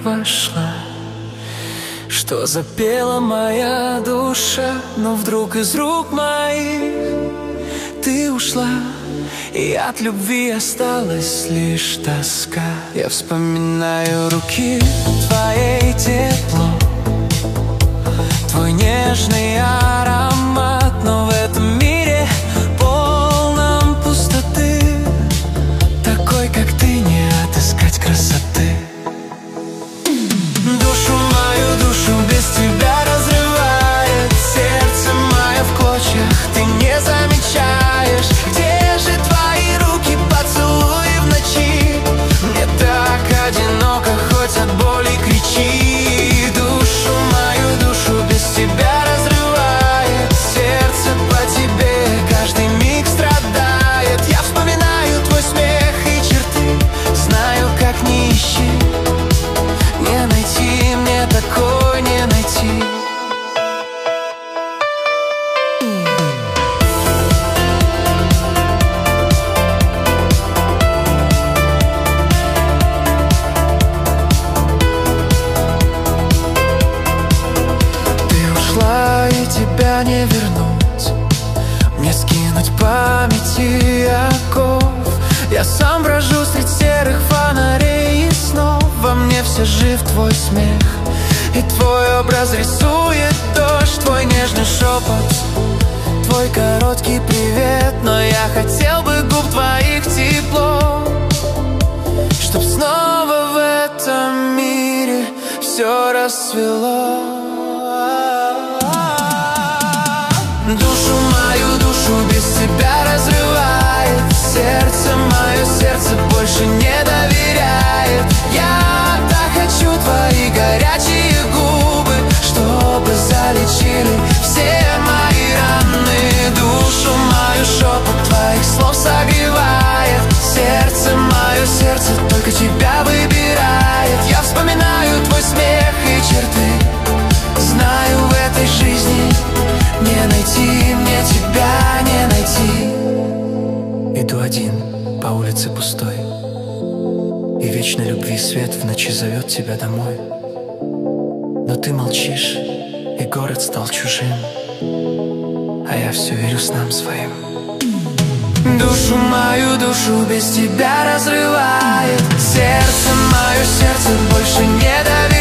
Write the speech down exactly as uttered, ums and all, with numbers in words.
пошла, что запела моя душа, но вдруг из рук моих ты ушла, и от любви осталась лишь тоска. Я вспоминаю руки твоей тепло, твой нежный аромат, но в этом мире полном пустоты, такой, как ты, не отыскать красоты. Душу мою, душу без тебя разрывает, сердце мое в клочьях, ты не замечаешь. Где же твои руки, поцелуи в ночи? Мне так одиноко, хоть от боли кричи. Душу мою, душу без тебя разрывает, сердце по тебе каждый миг страдает. Я вспоминаю твой смех и черты, знаю, как не ищи, не найти мне такой, не найти. И тебя не вернуть, мне скинуть памяти оков. Я сам брожу средь серых фонарей и снов, во мне все жив твой смех, и твой образ рисует дождь, твой нежный шепот, твой короткий привет. Но я хотел бы губ твоих тепло, чтоб снова в этом мире все расцвело. Душу мою, душу без тебя разрывает, сердце мое, сердце больше не доверяет. Я так хочу твои горячие губы, чтобы залечили все мои раны. Душу мою, шепот твоих слов согревает, сердце мое, сердце только тебя выбирает. Я вспоминаю твой смех и черты, знаю, в этой жизни не найти мне тебя, не найти. Иду один по улице пустой, и вечной любви свет в ночи зовет тебя домой. Но ты молчишь, и город стал чужим, а я все верю снам своим. Душу мою, душу без тебя разрывает, сердце мое, сердце больше не доверяет.